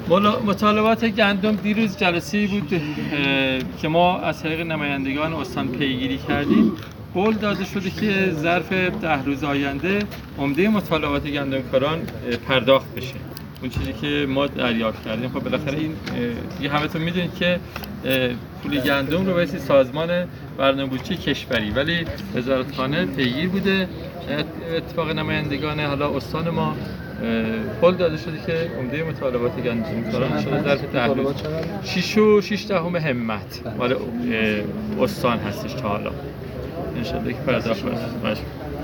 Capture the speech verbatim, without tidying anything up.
مطالبات گندم دیروز جلسه‌ای بود که ما از طریق نمایندگان استان پیگیری کردیم. قول داده شده که ظرف ده روز آینده عمده مطالبات گندمکاران پرداخت بشه. اون چیزی که ما دریافت کردیم، خب بالاخره این یه همتون میدونید که پول گندم رو بایستی سازمان برنامه‌بودجه کشوری، ولی وزارتخانه پیگیر بوده. اتفاق نمایندگان حالا استان ما قول داده شده که عمده مطالبات گندمکاران ان شاءالله ظرف ده روز شش و شش دهم همت مال استان هستش تا حالا ان شاءالله که پرداخت بشه.